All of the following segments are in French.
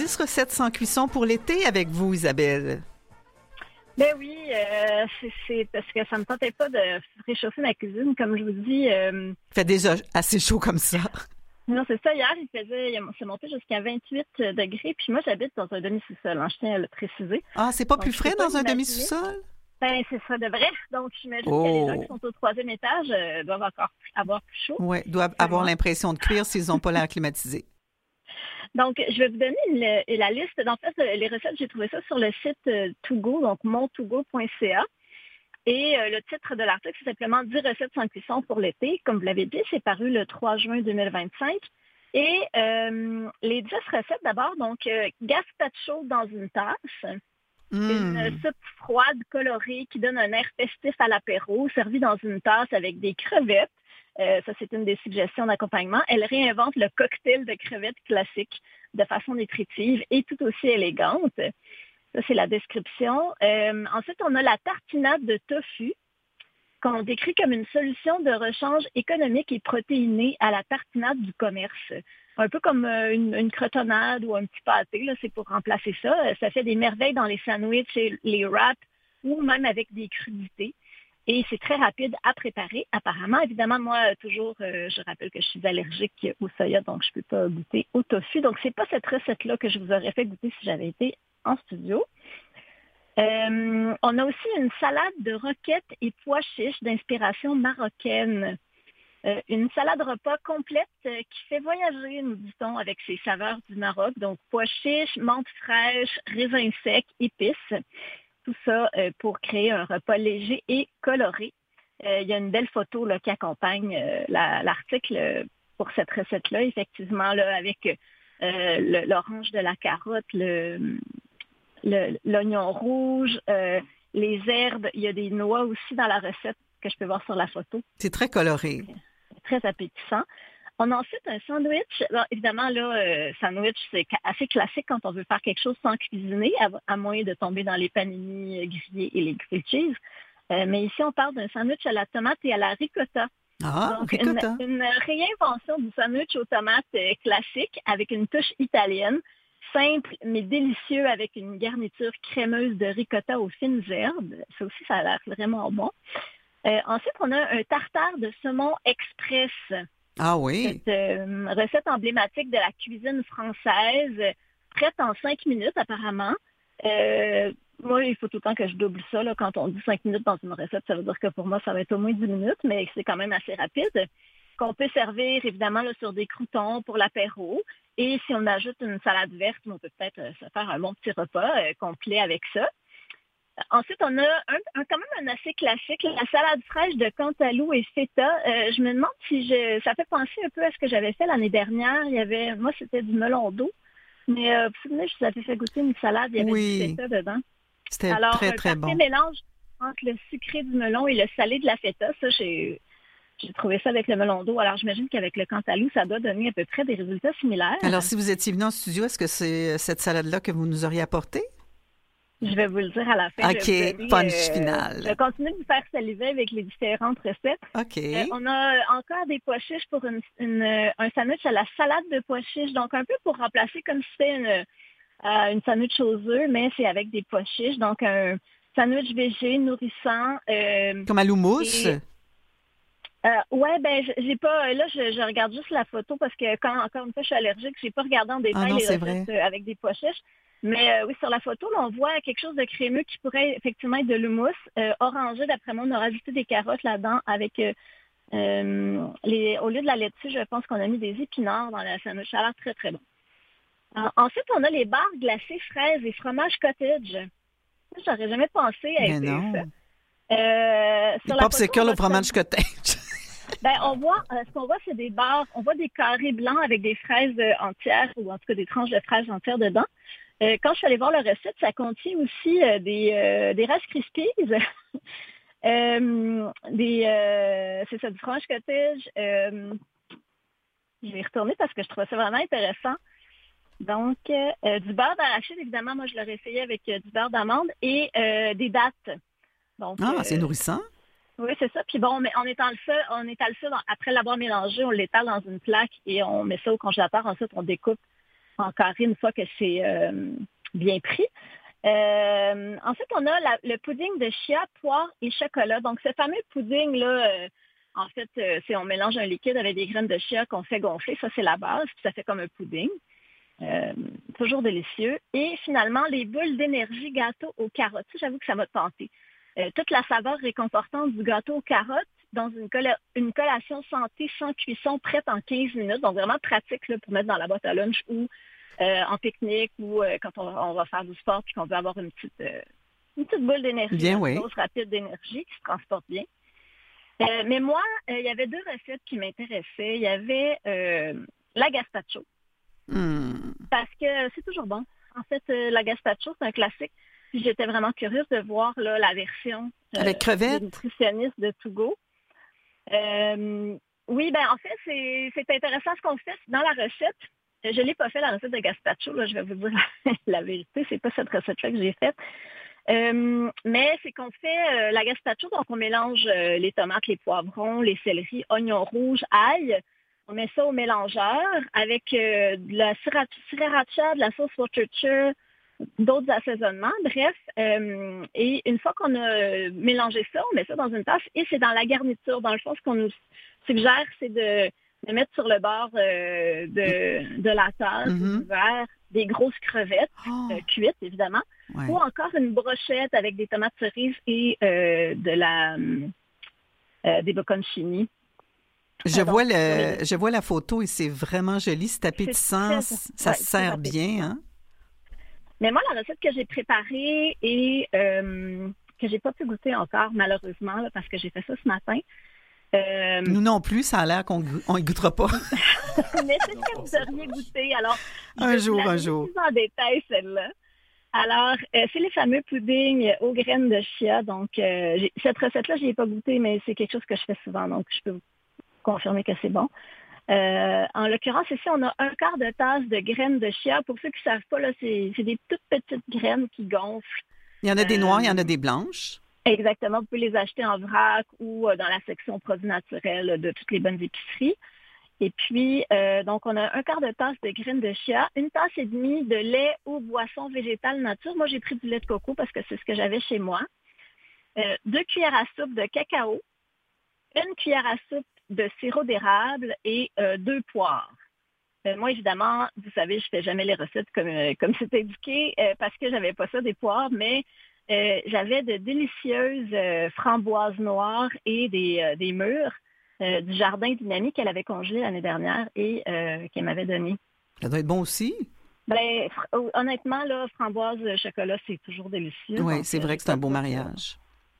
10 recettes sans cuisson pour l'été avec vous, Isabelle. Ben oui, c'est parce que ça me tentait pas de réchauffer ma cuisine, comme je vous dis. Il fait déjà assez chaud comme ça. Non, c'est ça. Hier, c'est monté jusqu'à 28 degrés. Puis moi, j'habite dans un demi-sous-sol, hein, je tiens à le préciser. Ah, c'est pas Donc, plus je peux frais pas dans un imaginer. demi-sous-sol? Ben, c'est ça de vrai. Donc, j'imagine que les gens qui sont au troisième étage doivent encore avoir plus chaud. Oui, doivent que avoir moi. l'impression de cuire s'ils n'ont pas l'air climatisé. Donc, je vais vous donner la liste. En fait, les recettes, j'ai trouvé ça sur le site Togo, donc montogo.ca. Et le titre de l'article, c'est simplement 10 recettes sans cuisson pour l'été. Comme vous l'avez dit, c'est paru le 3 juin 2025. Et les 10 recettes, d'abord, donc gazpacho dans une tasse, une soupe froide colorée qui donne un air festif à l'apéro, servie dans une tasse avec des crevettes. Ça, c'est une des suggestions d'accompagnement. Elle réinvente le cocktail de crevettes classique de façon nutritive et tout aussi élégante. Ça, c'est la description. Ensuite, on a la tartinade de tofu, qu'on décrit comme une solution de rechange économique et protéinée à la tartinade du commerce. Un peu comme une crotonnade ou un petit pâté, là, c'est pour remplacer ça. Ça fait des merveilles dans les sandwichs et les wraps ou même avec des crudités. Et c'est très rapide à préparer, apparemment. Évidemment, moi, toujours, je rappelle que je suis allergique au soya, donc je ne peux pas goûter au tofu. Donc, c'est pas cette recette-là que je vous aurais fait goûter si j'avais été en studio. On a aussi une salade de roquettes et pois chiches d'inspiration marocaine. Une salade repas complète qui fait voyager, nous dit-on, avec ses saveurs du Maroc. Donc, pois chiches, menthe fraîche, raisins secs, épices. Tout ça pour créer un repas léger et coloré. Il y a une belle photo là, qui accompagne l'article pour cette recette-là, effectivement, là, avec l'orange de la carotte, l'oignon rouge, les herbes. Il y a des noix aussi dans la recette que je peux voir sur la photo. C'est très coloré. Très appétissant. On a ensuite un sandwich. Alors, évidemment, là, sandwich, c'est assez classique quand on veut faire quelque chose sans cuisiner, à moins de tomber dans les panini grillés et les grilled cheese. Mais ici, on parle d'un sandwich à la tomate et à la ricotta. Ah, Donc, ricotta. une réinvention du sandwich aux tomates classique avec une touche italienne, simple mais délicieux avec une garniture crémeuse de ricotta aux fines herbes. Ça aussi, ça a l'air vraiment bon. Ensuite, on a un tartare de saumon express. Ah oui. Cette recette emblématique de la cuisine française, prête en 5 minutes apparemment. Moi, il faut tout le temps que je double ça. Là, quand on dit 5 minutes dans une recette, ça veut dire que pour moi, ça va être au moins 10 minutes, mais c'est quand même assez rapide. Qu'on peut servir évidemment là, sur des croûtons pour l'apéro. Et si on ajoute une salade verte, on peut peut-être se faire un bon petit repas complet avec ça. Ensuite, on a quand même un assez classique, la salade fraîche de cantaloupe et feta. Je me demande si ça fait penser un peu à ce que j'avais fait l'année dernière. Moi, c'était du melon d'eau. Mais vous vous souvenez, je vous avais fait goûter une salade, il y avait du feta dedans. C'était Alors, très, un très parfait bon. mélange entre le sucré du melon et le salé de la feta. Ça, j'ai trouvé ça avec le melon d'eau. Alors, j'imagine qu'avec le cantaloupe, ça doit donner à peu près des résultats similaires. Alors, si vous étiez venu en studio, est-ce que c'est cette salade-là que vous nous auriez apportée? Je vais vous le dire à la fin. OK, punch final. Je vais continuer de vous faire saliver avec les différentes recettes. OK. On a encore des pois chiches pour un sandwich à la salade de pois chiches. Donc, un peu pour remplacer comme si c'était une sandwich aux œufs, mais c'est avec des pois chiches. Donc, un sandwich végé, nourrissant. Comme à l'houmous? Ouais, ben j'ai pas. Là, je regarde juste la photo parce que encore une fois, je suis allergique, j'ai pas regardé en détail non, les c'est recettes vrai. avec des pois chiches. Mais oui, sur la photo, là, on voit quelque chose de crémeux qui pourrait effectivement être de l'houmous. Orangé, d'après moi, on a rajouté des carottes là-dedans avec au lieu de la laitue, je pense qu'on a mis des épinards dans la sandwich. Ça a l'air très, très bon. Ensuite, on a les barres glacées fraises et fromage cottage. Ça, j'aurais jamais pensé à Mais être non. ça. Les popsicles au fromage cottage. Ben, ce qu'on voit, c'est des barres, on voit des carrés blancs avec des fraises entières, ou en tout cas des tranches de fraises entières dedans. Quand je suis allée voir la recette, ça contient aussi des Rice Krispies, c'est ça, du fromage cottage. Je vais y retourner parce que je trouvais ça vraiment intéressant. Donc, du beurre d'arachide, évidemment, moi, je l'aurais essayé avec du beurre d'amande et des dattes. Donc, c'est nourrissant. Oui, c'est ça. Puis bon, mais on étale ça après l'avoir mélangé, on l'étale dans une plaque et on met ça au congélateur. Ensuite, on découpe en carré une fois que c'est bien pris. Ensuite, on a le pudding de chia, poire et chocolat. Donc, ce fameux pudding-là, en fait, c'est on mélange un liquide avec des graines de chia qu'on fait gonfler. Ça, c'est la base. Puis ça fait comme un pudding. Toujours délicieux. Et finalement, les boules d'énergie gâteau aux carottes. Ça, j'avoue que ça m'a tenté. Toute la saveur réconfortante du gâteau aux carottes dans une collation santé sans cuisson prête en 15 minutes. Donc, vraiment pratique là, pour mettre dans la boîte à lunch ou en pique-nique ou quand on va faire du sport puis qu'on veut avoir une petite boule d'énergie, bien, oui. Une dose rapide d'énergie qui se transporte bien. Mais moi, il y avait 2 recettes qui m'intéressaient. Il y avait la gazpacho. Parce que c'est toujours bon. En fait, la gazpacho, c'est un classique. Puis j'étais vraiment curieuse de voir là, la version avec crevettes, du nutritionniste de To Go. Oui, ben en fait, c'est intéressant ce qu'on fait dans la recette. Je ne l'ai pas fait, la recette de gazpacho. Là, je vais vous dire la vérité. C'est pas cette recette-là que j'ai faite. Mais c'est qu'on fait la gazpacho. Donc, on mélange les tomates, les poivrons, les céleris, oignons rouges, ail. On met ça au mélangeur avec de la sriracha, de la sauce Worcestershire, d'autres assaisonnements. Bref, et une fois qu'on a mélangé ça, on met ça dans une tasse et c'est dans la garniture. Dans le fond, ce qu'on nous suggère, c'est de mettre sur le bord de la tasse, du verre, des grosses crevettes cuites, évidemment, ou encore une brochette avec des tomates cerises et des bocconcini. Je vois la photo et c'est vraiment joli, c'est appétissant, ça se sert bien. Hein? Mais moi, la recette que j'ai préparée et que j'ai pas pu goûter encore, malheureusement, là, parce que j'ai fait ça ce matin. Nous non plus, ça a l'air qu'on y goûtera pas. Mais c'est ce que vous devriez goûter. Alors, un jour. Plus en détail, celle-là. Alors, c'est les fameux puddings aux graines de chia. Donc, cette recette-là, je n'y ai pas goûté, mais c'est quelque chose que je fais souvent. Donc, je peux vous confirmer que c'est bon. En l'occurrence, ici, on a 1/4 de tasse de graines de chia. Pour ceux qui ne savent pas, là, c'est des toutes petites graines qui gonflent. Il y en a des noires, il y en a des blanches. Exactement. Vous pouvez les acheter en vrac ou dans la section produits naturels de toutes les bonnes épiceries. Et puis, donc, on a 1/4 de tasse de graines de chia, 1,5 tasses de lait ou boisson végétale nature. Moi, j'ai pris du lait de coco parce que c'est ce que j'avais chez moi. 2 cuillères à soupe de cacao, 1 cuillère à soupe de sirop d'érable et 2 poires. Moi, évidemment, vous savez, je fais jamais les recettes comme c'est indiqué parce que j'avais pas ça des poires, mais j'avais de délicieuses framboises noires et des mûres du jardin d'une amie qu'elle avait congelé l'année dernière et qu'elle m'avait donné. Ça doit être bon aussi. Ben, honnêtement, là, framboise, chocolat, c'est toujours délicieux. Oui, c'est vrai que c'est un beau mariage.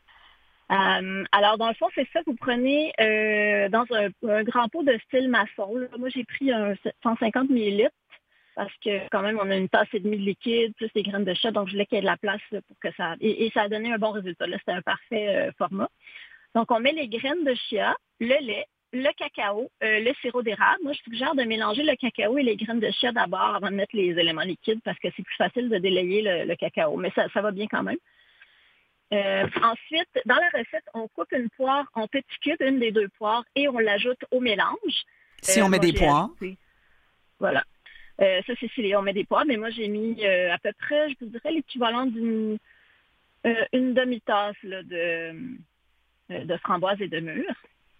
Alors, dans le fond, c'est ça, vous prenez dans un grand pot de style maçon. Là. Moi, j'ai pris 150 millilitres parce que quand même, on a une tasse et demie de liquide, plus les graines de chia, donc je voulais qu'il y ait de la place là, pour que ça... Et ça a donné un bon résultat. Là, c'était un parfait format. Donc, on met les graines de chia, le lait, le cacao, le sirop d'érable. Moi, je suggère de mélanger le cacao et les graines de chia d'abord avant de mettre les éléments liquides parce que c'est plus facile de délayer le cacao, mais ça va bien quand même. Ensuite, dans la recette, on coupe une poire en petits cubes, une des 2 poires, et on l'ajoute au mélange. Si on met des poires. Voilà. Ça, c'est si on met des poires, mais moi, j'ai mis à peu près, je vous dirais, l'équivalent d'une demi-tasse là, de framboises et de mûres.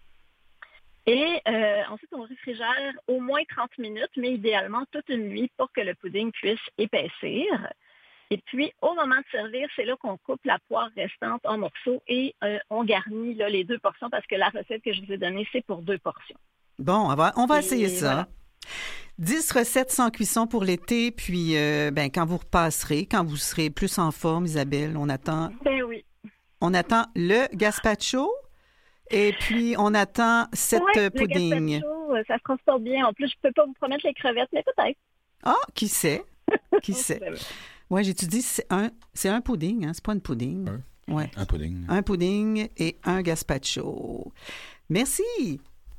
Et ensuite, on réfrigère au moins 30 minutes, mais idéalement toute une nuit pour que le pudding puisse épaissir. Et puis, au moment de servir, c'est là qu'on coupe la poire restante en morceaux et on garnit là, les 2 portions parce que la recette que je vous ai donnée, c'est pour 2 portions. Bon, on va essayer ça. Voilà. 10 recettes sans cuisson pour l'été, puis quand vous repasserez, quand vous serez plus en forme, Isabelle, on attend... Ben oui. On attend le gazpacho et puis on attend cette pudding. Le gazpacho, ça se transporte bien. En plus, je ne peux pas vous promettre les crevettes, mais peut-être. Ah, qui sait? Qui sait? Oui, j'étudie, c'est un pudding, hein? C'est pas une pudding. Ouais. Un pudding. Un pudding et un gazpacho. Merci.